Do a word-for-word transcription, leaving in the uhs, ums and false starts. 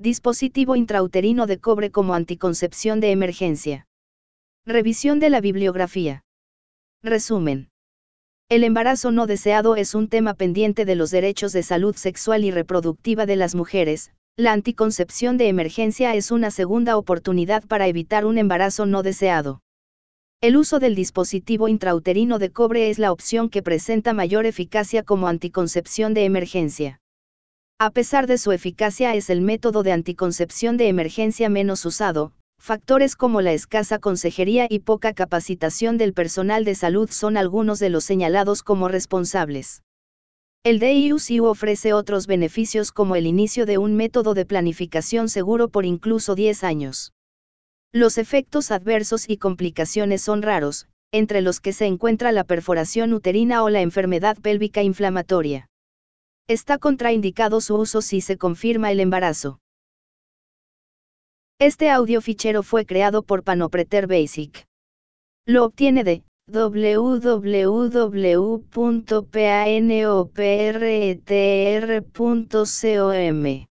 dispositivo intrauterino de cobre como anticoncepción de emergencia. Revisión de la bibliografía. Resumen. El embarazo no deseado es un tema pendiente de los derechos de salud sexual y reproductiva de las mujeres. La anticoncepción de emergencia es una segunda oportunidad para evitar un embarazo no deseado. El uso del dispositivo intrauterino de cobre es la opción que presenta mayor eficacia como anticoncepción de emergencia. A pesar de su eficacia, es el método de anticoncepción de emergencia menos usado. Factores como la escasa consejería y poca capacitación del personal de salud son algunos de los señalados como responsables. El D I U C U ofrece otros beneficios como el inicio de un método de planificación seguro por incluso diez años. Los efectos adversos y complicaciones son raros, entre los que se encuentra la perforación uterina o la enfermedad pélvica inflamatoria. Está contraindicado su uso si se confirma el embarazo. Este audio fichero fue creado por Panopreter Basic. Lo obtiene de w w w punto panopreter punto com.